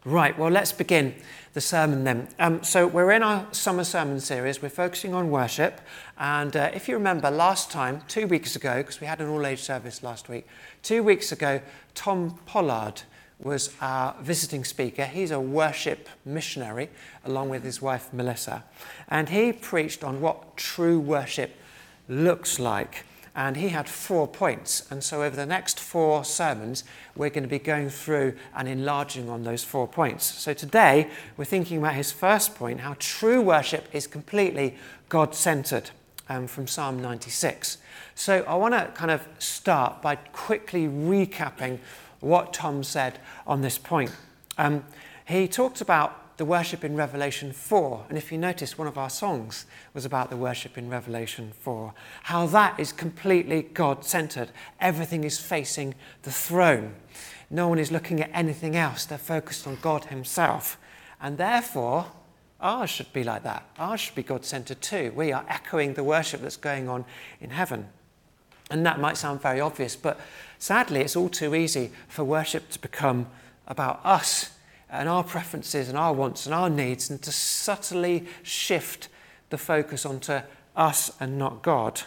Right, well, let's begin the sermon then. So we're in our summer sermon series. We're focusing on worship. And if you remember last time, 2 weeks ago, because we had an all-age service last week, 2 weeks ago, Tom Pollard was our visiting speaker. He's a worship missionary, along with his wife, Melissa. And he preached on what true worship looks like. And he had 4 points. And so over the next 4 sermons, we're going to be going through and enlarging on those 4 points. So today, we're thinking about his first point, how true worship is completely God-centered, from Psalm 96. So I want to kind of start by quickly recapping what Tom said on this point. He talked about the worship in Revelation 4. And if you notice, one of our songs was about the worship in Revelation 4. How that is completely God-centered. Everything is facing the throne. No one is looking at anything else. They're focused on God himself. And therefore, ours should be like that. Ours should be God-centered too. We are echoing the worship that's going on in heaven. And that might sound very obvious, but sadly, it's all too easy for worship to become about us and our preferences and our wants and our needs, and to subtly shift the focus onto us and not God.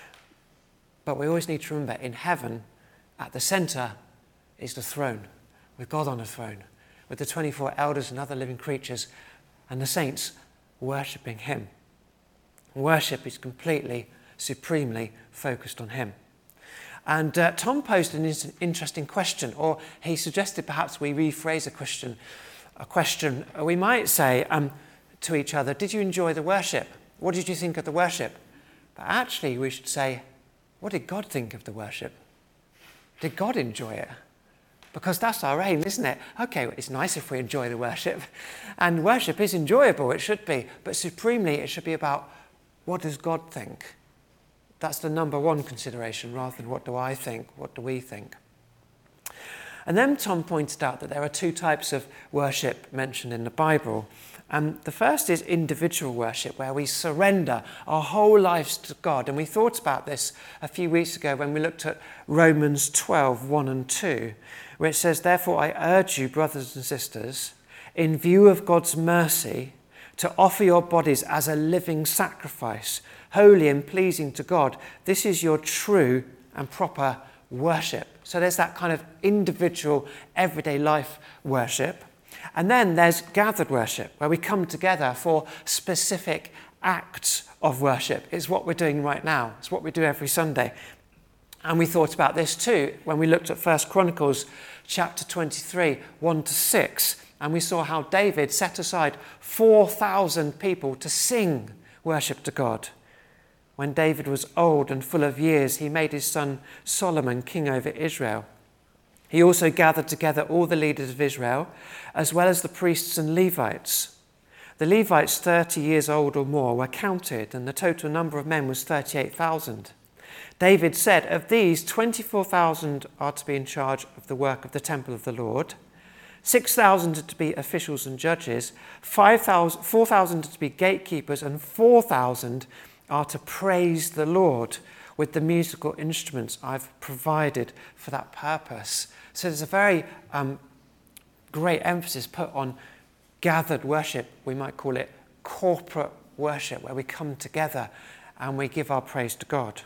But we always need to remember, in heaven, at the centre is the throne, with God on the throne, with the 24 elders and other living creatures and the saints worshipping him. Worship is completely, supremely focused on him. And Tom posed an interesting question, or he suggested perhaps we rephrase a question. We might say to each other, did you enjoy the worship? What did you think of the worship? But actually we should say, what did God think of the worship? Did God enjoy it? Because that's our aim, isn't it? Okay, well, it's nice if we enjoy the worship. And worship is enjoyable, it should be. But supremely, it should be about, what does God think? That's the number one consideration, rather than what do I think, what do we think? And then Tom pointed out that there are 2 types of worship mentioned in the Bible. The first is individual worship, where we surrender our whole lives to God. And we thought about this a few weeks ago when we looked at Romans 12, 1 and 2, where it says, therefore I urge you, brothers and sisters, in view of God's mercy, to offer your bodies as a living sacrifice, holy and pleasing to God. This is your true and proper worship. So there's that kind of individual, everyday life worship. And then there's gathered worship, where we come together for specific acts of worship. It's what we're doing right now. It's what we do every Sunday. And we thought about this too when we looked at 1 Chronicles chapter 23, 1 to 6. And we saw how David set aside 4,000 people to sing worship to God. When David was old and full of years, he made his son Solomon king over Israel. He also gathered together all the leaders of Israel, as well as the priests and Levites. The Levites 30 years old or more were counted, and the total number of men was 38,000. David said, of these, 24,000 are to be in charge of the work of the temple of the Lord, 6,000 are to be officials and judges, 4,000 are to be gatekeepers, and 4,000 are to praise the Lord with the musical instruments I've provided for that purpose. So there's a very great emphasis put on gathered worship. We might call it corporate worship, where we come together and we give our praise to God.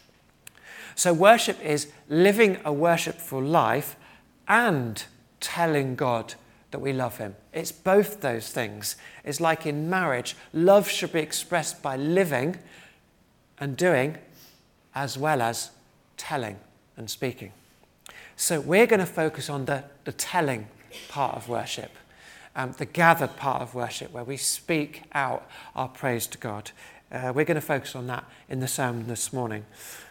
So worship is living a worshipful life and telling God that we love him. It's both those things. It's like in marriage, love should be expressed by living and doing, as well as telling and speaking. So we're going to focus on the telling part of worship, the gathered part of worship, where we speak out our praise to God. We're going to focus on that in the sermon this morning.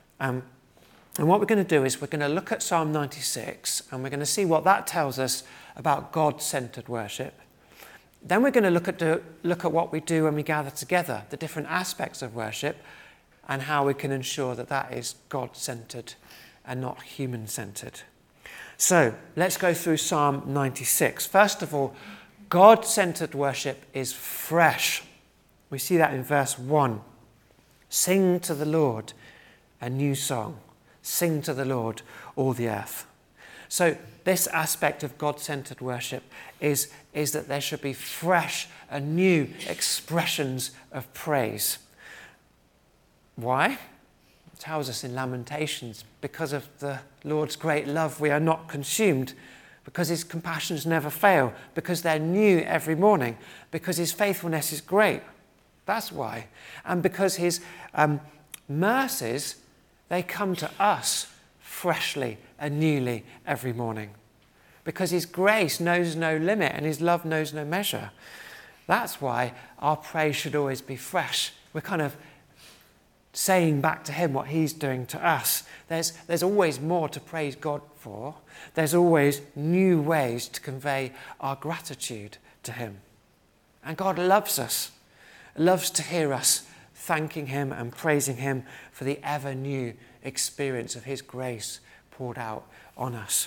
And what we're going to do is we're going to look at Psalm 96, and we're going to see what that tells us about God-centered worship. Then we're going to look at what we do when we gather together, the different aspects of worship, and how we can ensure that that is God-centered and not human-centered. So let's go through Psalm 96. First of all, God-centered worship is fresh. We see that in verse 1. Sing to the Lord a new song. Sing to the Lord, all the earth. So this aspect of God-centered worship is that there should be fresh and new expressions of praise. Why? It tells us in Lamentations, because of the Lord's great love we are not consumed, because his compassions never fail, because they're new every morning, because his faithfulness is great. That's why. And because his mercies, they come to us freshly and newly every morning. Because his grace knows no limit and his love knows no measure. That's why our praise should always be fresh. We're kind of saying back to him what he's doing to us. There's always more to praise God for. There's always new ways to convey our gratitude to him. And God loves us, loves to hear us thanking him and praising him for the ever new experience of his grace poured out on us.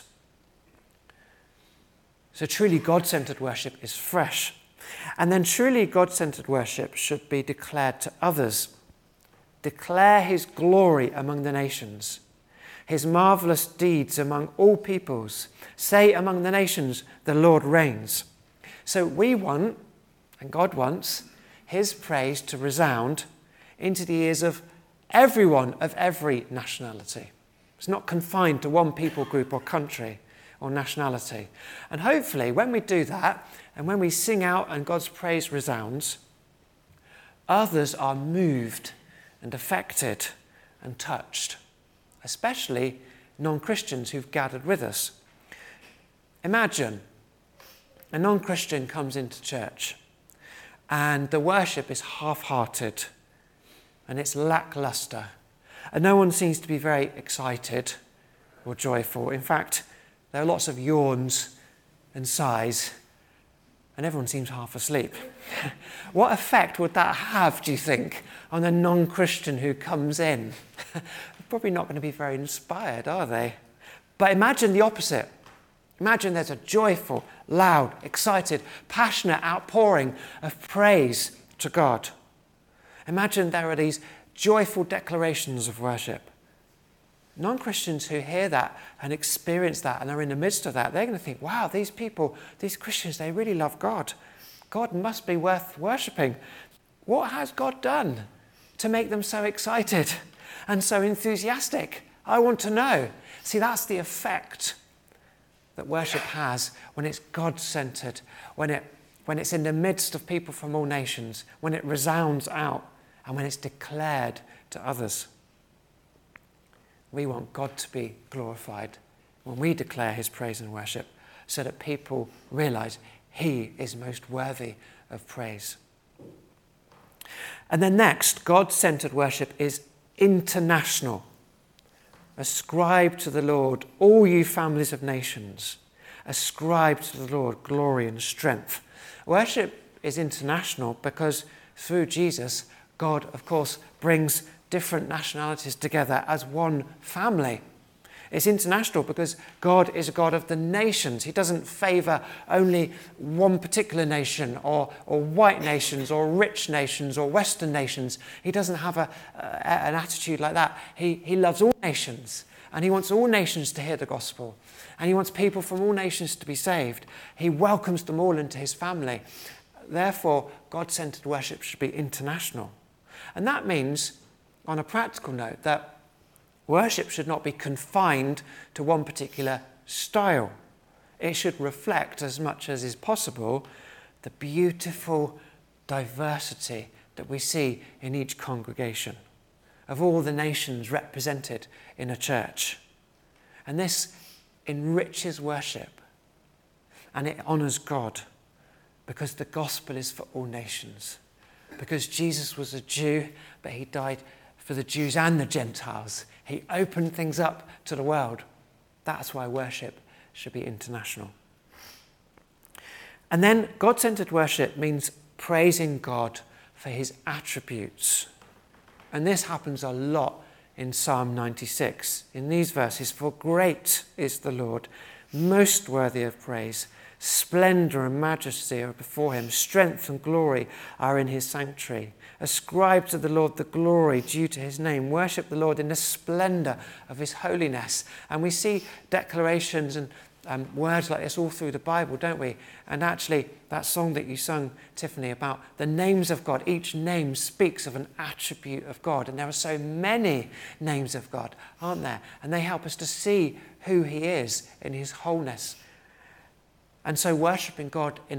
So truly God-centered worship is fresh. And then truly God-centered worship should be declared to others. Declare his glory among the nations, his marvelous deeds among all peoples. Say among the nations, the Lord reigns. So we want, and God wants, his praise to resound into the ears of everyone of every nationality. It's not confined to one people group or country or nationality. And hopefully when we do that, and when we sing out and God's praise resounds, others are moved and affected and touched, especially non-Christians who've gathered with us. Imagine a non-Christian comes into church and the worship is half-hearted and it's lackluster and no one seems to be very excited or joyful. In fact, there are lots of yawns and sighs and everyone seems half asleep. What effect would that have, do you think, on a non-Christian who comes in? Probably not going to be very inspired, are they? But imagine the opposite. Imagine there's a joyful, loud, excited, passionate outpouring of praise to God. Imagine there are these joyful declarations of worship. Non-Christians who hear that and experience that and are in the midst of that, they're going to think, wow, these people, these Christians, they really love God. God must be worth worshipping. What has God done to make them so excited and so enthusiastic? I want to know. See, that's the effect that worship has when it's God-centered, when it's in the midst of people from all nations, when it resounds out, and when it's declared to others. We want God to be glorified when we declare his praise and worship so that people realize he is most worthy of praise. And then next, God-centered worship is international. Ascribe to the Lord, all you families of nations. Ascribe to the Lord glory and strength. Worship is international because through Jesus, God, of course, brings different nationalities together as one family. It's international because God is a God of the nations. He doesn't favour only one particular nation or white nations or rich nations or Western nations. He doesn't have an attitude like that. He loves all nations and he wants all nations to hear the gospel and he wants people from all nations to be saved. He welcomes them all into his family. Therefore, God-centered worship should be international. And that means, on a practical note, that worship should not be confined to one particular style. It should reflect, as much as is possible, the beautiful diversity that we see in each congregation, of all the nations represented in a church. And this enriches worship, and it honours God, because the gospel is for all nations. Because Jesus was a Jew, but he died for the Jews and the Gentiles. He opened things up to the world. That's why worship should be international. And then God-centered worship means praising God for his attributes. And this happens a lot in Psalm 96. In these verses, for great is the Lord, most worthy of praise. Splendour and majesty are before him. Strength and glory are in his sanctuary. Ascribe to the Lord the glory due to his name. Worship the Lord in the splendour of his holiness. And we see declarations and words like this all through the Bible, don't we? And actually, that song that you sung, Tiffany, about the names of God, each name speaks of an attribute of God. And there are so many names of God, aren't there? And they help us to see who he is in his wholeness. And so worshipping God in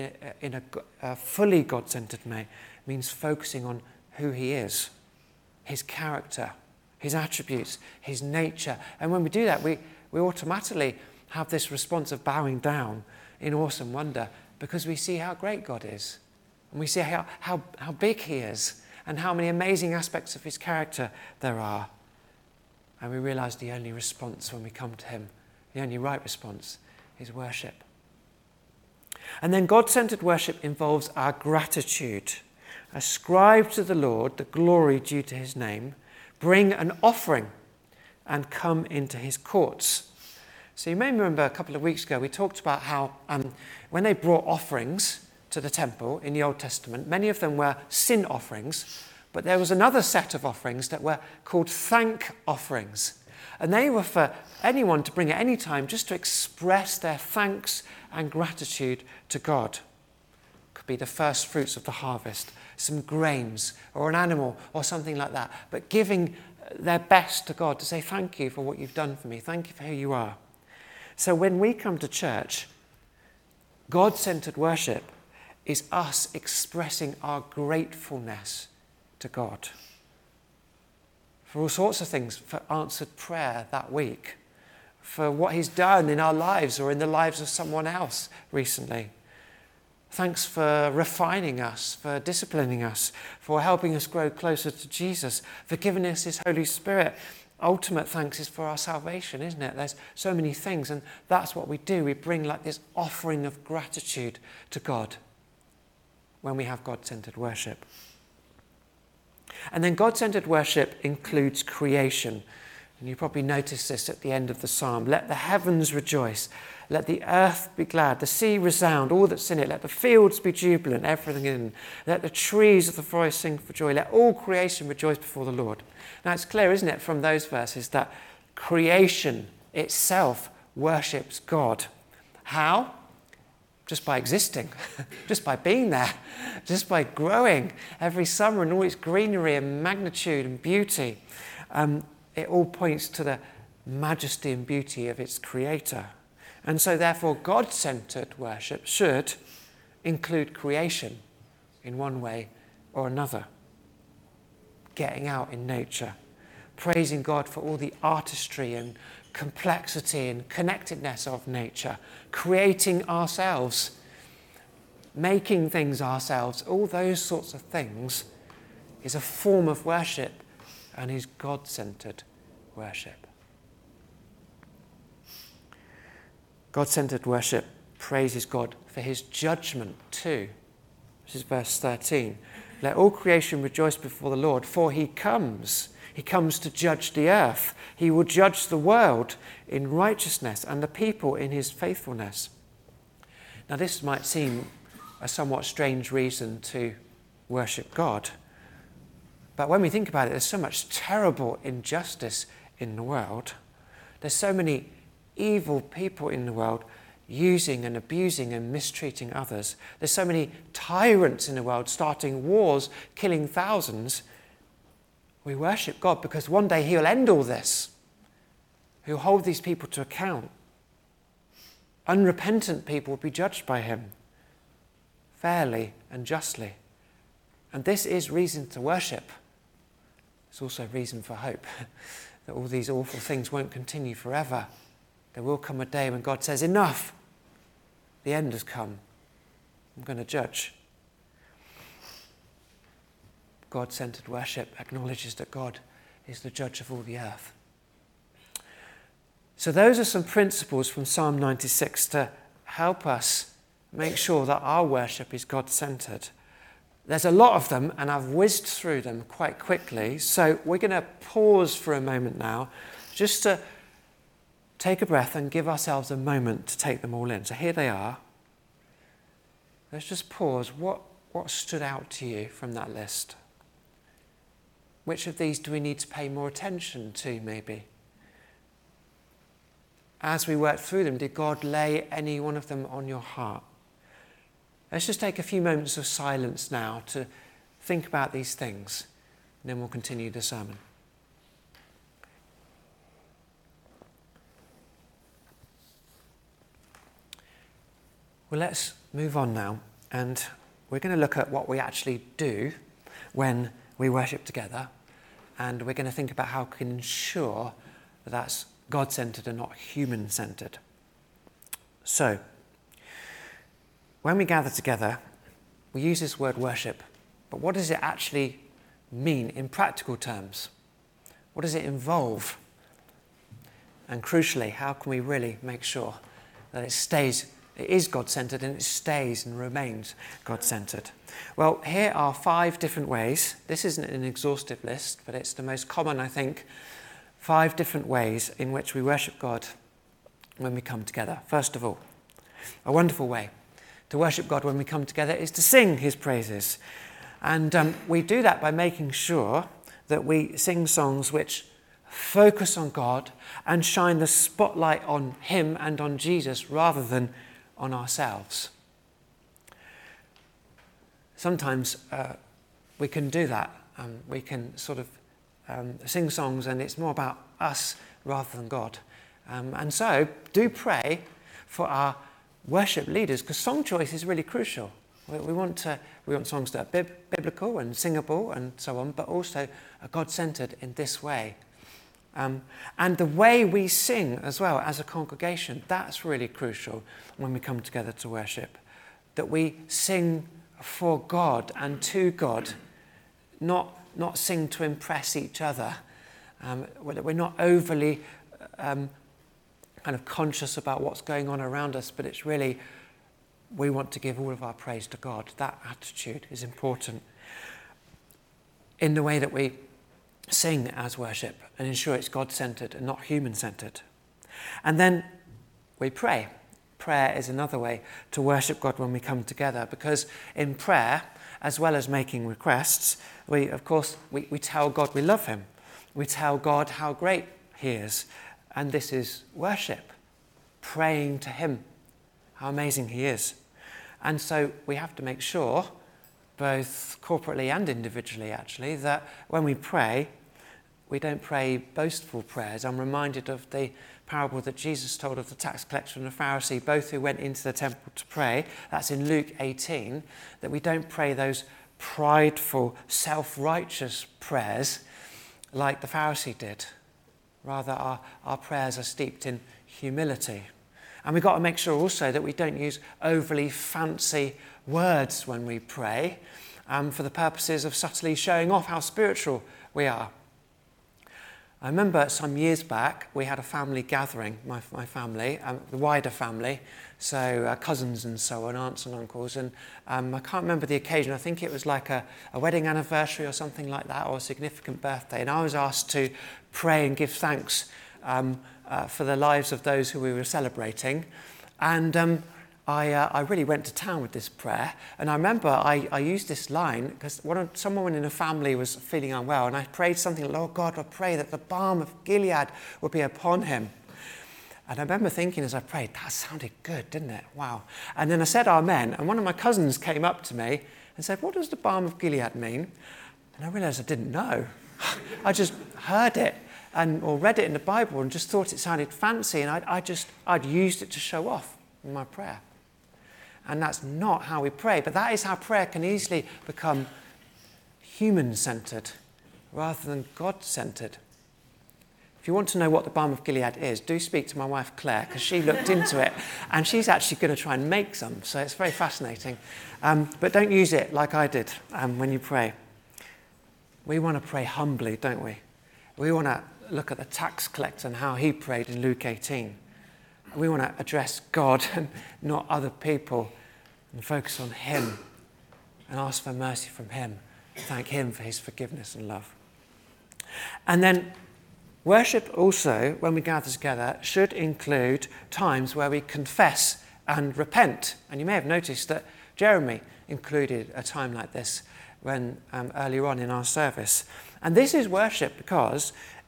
a fully God-centered way means focusing on who he is, his character, his attributes, his nature. And when we do that, we automatically have this response of bowing down in awesome wonder because we see how great God is. And we see how big he is and how many amazing aspects of his character there are. And we realize the only response when we come to him, the only right response, is worship. And then God-centered worship involves our gratitude. Ascribe to the Lord the glory due to his name. Bring an offering and come into his courts. So you may remember a couple of weeks ago we talked about how when they brought offerings to the temple in the Old Testament, many of them were sin offerings, but there was another set of offerings that were called thank offerings. And they were for anyone to bring at any time just to express their thanks and gratitude to God. It could be the first fruits of the harvest, some grains or an animal or something like that, but giving their best to God to say thank you for what you've done for me, thank you for who you are. So when we come to church, God-centered worship is us expressing our gratefulness to God for all sorts of things, for answered prayer that week, for what he's done in our lives or in the lives of someone else recently. Thanks for refining us, for disciplining us, for helping us grow closer to Jesus, for giving us his Holy Spirit. Ultimate thanks is for our salvation, isn't it? There's so many things, and that's what we do. We bring like this offering of gratitude to God when we have God-centered worship. And then God-centered worship includes creation. And you probably noticed this at the end of the psalm. Let the heavens rejoice. Let the earth be glad. The sea resound, all that's in it. Let the fields be jubilant, everything in them. Let the trees of the forest sing for joy. Let all creation rejoice before the Lord. Now it's clear, isn't it, from those verses that creation itself worships God. How? Just by existing, just by being there, just by growing every summer in all its greenery and magnitude and beauty. It all points to the majesty and beauty of its creator. And so therefore God-centered worship should include creation in one way or another. Getting out in nature, praising God for all the artistry and complexity and connectedness of nature, creating ourselves, making things ourselves, all those sorts of things is a form of worship and is God-centered worship. God-centered worship praises God for his judgment too. This is verse 13. Let all creation rejoice before the Lord, for he comes. He comes to judge the earth. He will judge the world in righteousness and the people in his faithfulness. Now this might seem a somewhat strange reason to worship God. But when we think about it, there's so much terrible injustice in the world. There's so many evil people in the world using and abusing and mistreating others. There's so many tyrants in the world starting wars, killing thousands. We worship God because one day he'll end all this. He'll hold these people to account. Unrepentant people will be judged by him fairly and justly. And this is reason to worship. It's also reason for hope that all these awful things won't continue forever. There will come a day when God says, enough. The end has come. I'm going to judge. God-centered worship acknowledges that God is the judge of all the earth. So those are some principles from Psalm 96 to help us make sure that our worship is God-centered. There's a lot of them, and I've whizzed through them quite quickly. So we're going to pause for a moment now just to take a breath and give ourselves a moment to take them all in. So here they are. Let's just pause. What stood out to you from that list? Which of these do we need to pay more attention to, maybe? as we worked through them, did God lay any one of them on your heart? Let's just take a few moments of silence now to think about these things, and then we'll continue the sermon. Well, let's move on now, and we're going to look at what we actually do when we worship together, and we're going to think about how we can ensure that that's God-centered and not human-centered. So, when we gather together, we use this word worship, but what does it actually mean in practical terms? What does it involve? And crucially, how can we really make sure that it is God-centered and it stays and remains God-centered? Well, here are 5 different ways. This isn't an exhaustive list, but it's the most common, I think, 5 different ways in which we worship God when we come together. First of all, a wonderful way to worship God when we come together is to sing his praises. And we do that by making sure that we sing songs which focus on God and shine the spotlight on him and on Jesus rather than on ourselves. Sometimes we can do that. We can sort of sing songs and it's more about us rather than God. And so do pray for our worship leaders, because song choice is really crucial. We want songs that are biblical and singable and so on, but also are God-centered in this way. And the way we sing as well as a congregation, that's really crucial when we come together to worship. That we sing for God and to God, not sing to impress each other. We're not overly kind of conscious about what's going on around us, but it's really, we want to give all of our praise to God. That attitude is important in the way that we sing as worship and ensure it's God-centered and not human-centered. And then we pray. Prayer is another way to worship God when we come together, because in prayer, as well as making requests, we tell God we love him. We tell God how great he is. And this is worship, praying to him, how amazing he is. And so we have to make sure, both corporately and individually actually, that when we pray, we don't pray boastful prayers. I'm reminded of the parable that Jesus told of the tax collector and the Pharisee, both who went into the temple to pray. That's in Luke 18, that we don't pray those prideful, self-righteous prayers like the Pharisee did. Rather, our prayers are steeped in humility. And we've got to make sure also that we don't use overly fancy words when we pray for the purposes of subtly showing off how spiritual we are. I remember some years back, we had a family gathering, my family, the wider family, so cousins and so on, aunts and uncles, and I can't remember the occasion. I think it was like a wedding anniversary or something like that, or a significant birthday, and I was asked to pray and give thanks for the lives of those who we were celebrating, and I really went to town with this prayer. And I remember I used this line because someone in a family was feeling unwell, and I prayed something, Lord God, I pray that the balm of Gilead would be upon him. And I remember thinking as I prayed, that sounded good, didn't it? Wow. And then I said amen, and one of my cousins came up to me and said, what does the balm of Gilead mean? And I realised I didn't know. I just heard it or read it in the Bible and just thought it sounded fancy, and I'd used it to show off in my prayer. And that's not how we pray, but that is how prayer can easily become human-centered rather than God-centered. If you want to know what the balm of Gilead is, do speak to my wife Claire, because she looked into it and she's actually going to try and make some, so it's very fascinating. But don't use it like I did when you pray. We want to pray humbly, don't we? We want to look at the tax collector and how he prayed in Luke 18. We want to address God and not other people, and focus on him and ask for mercy from him. Thank him for his forgiveness and love. And then worship also, when we gather together, should include times where we confess and repent. And you may have noticed that Jeremy included a time like this when earlier on in our service. And this is worship because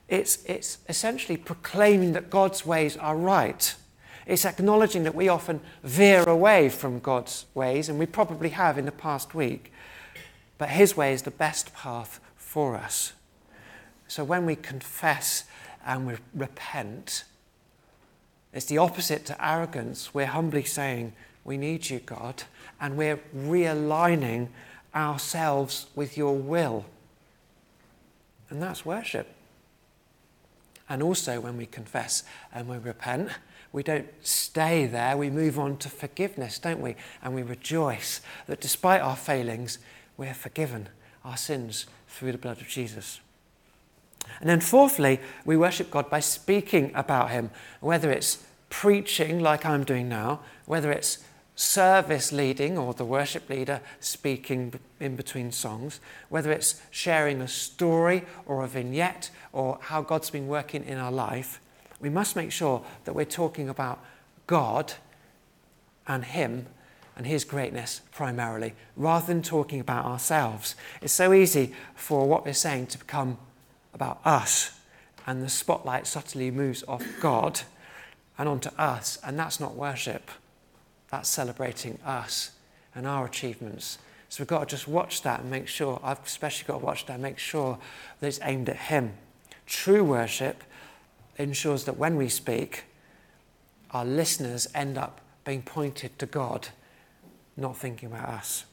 It's essentially proclaiming that God's ways are right. It's acknowledging that we often veer away from God's ways, and we probably have in the past week, but his way is the best path for us. So when we confess and we repent, it's the opposite to arrogance. We're humbly saying, we need you, God, and we're realigning ourselves with your will. And that's worship. And also when we confess and we repent, we don't stay there, we move on to forgiveness, don't we? And we rejoice that despite our failings, we're forgiven our sins through the blood of Jesus. And then fourthly, we worship God by speaking about him, whether it's preaching like I'm doing now, whether it's service leading or the worship leader speaking in between songs, whether it's sharing a story or a vignette or how God's been working in our life, we must make sure that we're talking about God and him and his greatness primarily, rather than talking about ourselves. It's so easy for what we're saying to become about us, and the spotlight subtly moves off God and onto us, and that's not worship. That's celebrating us and our achievements. So we've got to just watch that and make sure, I've especially got to watch that and make sure that it's aimed at him. True worship ensures that when we speak, our listeners end up being pointed to God, not thinking about us.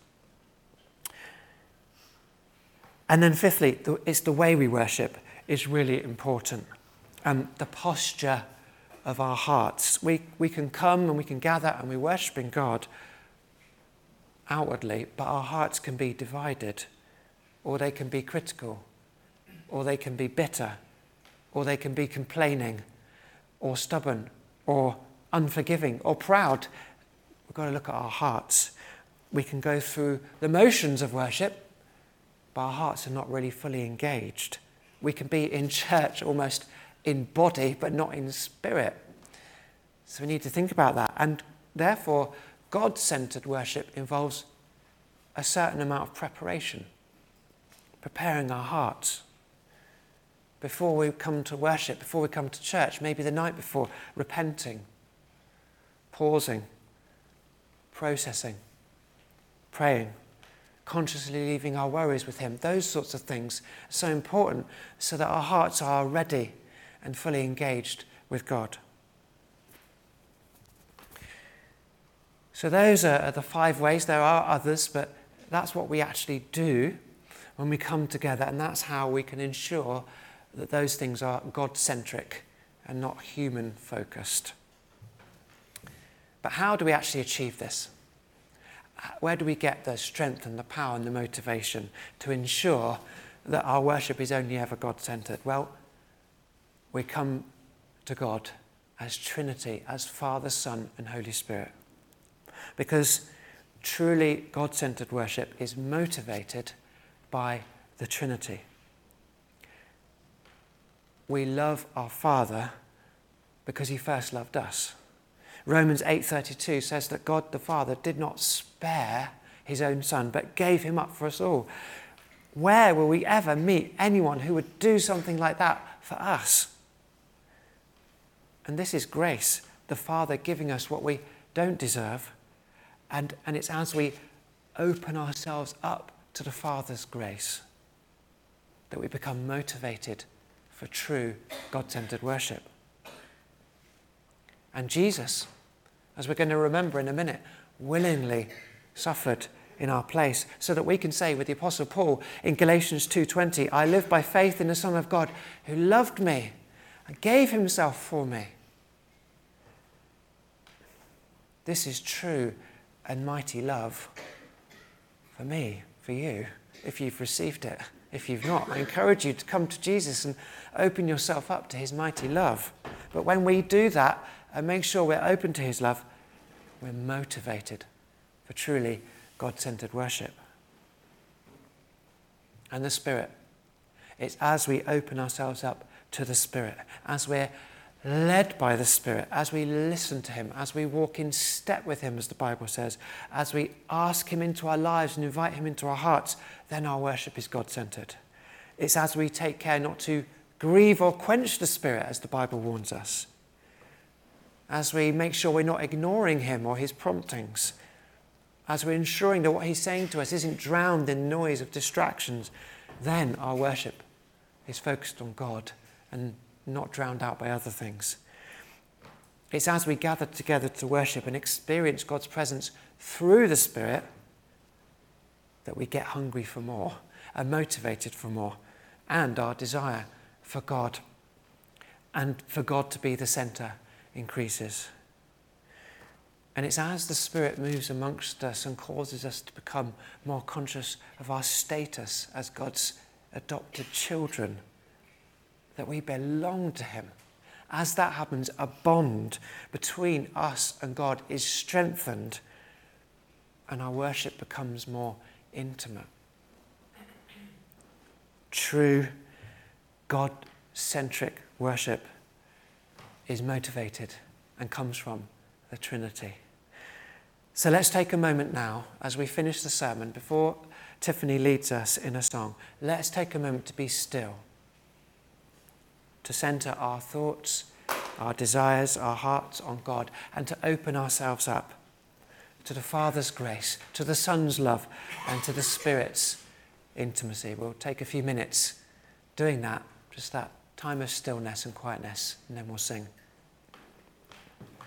And then fifthly, it's the way we worship is really important. The posture of our hearts. We can come and we can gather and we worship in God outwardly, but our hearts can be divided, or they can be critical, or they can be bitter, or they can be complaining, or stubborn, or unforgiving, or proud. We've got to look at our hearts. We can go through the motions of worship, but our hearts are not really fully engaged. We can be in church almost in body, but not in spirit. So we need to think about that. And therefore, God-centered worship involves a certain amount of preparation, preparing our hearts. Before we come to worship, before we come to church, maybe the night before, repenting, pausing, processing, praying, consciously leaving our worries with him. Those sorts of things are so important so that our hearts are ready and fully engaged with God. So those are the 5 ways. There are others, but that's what we actually do when we come together, and that's how we can ensure that those things are God-centric and not human-focused. But how do we actually achieve this? Where do we get the strength and the power and the motivation to ensure that our worship is only ever God-centered? Well, we come to God as Trinity, as Father, Son, and Holy Spirit. Because truly God-centered worship is motivated by the Trinity. We love our Father because he first loved us. Romans 8:32 says that God the Father did not spare his own Son, but gave him up for us all. Where will we ever meet anyone who would do something like that for us? And this is grace, the Father giving us what we don't deserve. And it's as we open ourselves up to the Father's grace that we become motivated for true God-centered worship. And Jesus, as we're going to remember in a minute, willingly suffered in our place so that we can say with the Apostle Paul in Galatians 2:20, I live by faith in the Son of God who loved me and gave himself for me. This is true and mighty love for me, for you, if you've received it. If you've not, I encourage you to come to Jesus and open yourself up to his mighty love. But when we do that and make sure we're open to his love, we're motivated for truly God-centered worship. And the Spirit. It's as we open ourselves up to the Spirit, as we're led by the Spirit, as we listen to him, as we walk in step with him, as the Bible says, as we ask him into our lives and invite him into our hearts, then our worship is God-centered. It's as we take care not to grieve or quench the Spirit, as the Bible warns us, as we make sure we're not ignoring him or his promptings, as we're ensuring that what he's saying to us isn't drowned in noise of distractions, then our worship is focused on God and not drowned out by other things. It's as we gather together to worship and experience God's presence through the Spirit that we get hungry for more and motivated for more, and our desire for God and for God to be the centre increases. And it's as the Spirit moves amongst us and causes us to become more conscious of our status as God's adopted children, that we belong to him. As that happens, a bond between us and God is strengthened and our worship becomes more intimate. True God-centric worship is motivated and comes from the Trinity. So let's take a moment now as we finish the sermon, before Tiffany leads us in a song. Let's take a moment to be still, to centre our thoughts, our desires, our hearts on God, and to open ourselves up to the Father's grace, to the Son's love, and to the Spirit's intimacy. We'll take a few minutes doing that, just that time of stillness and quietness, and then we'll sing.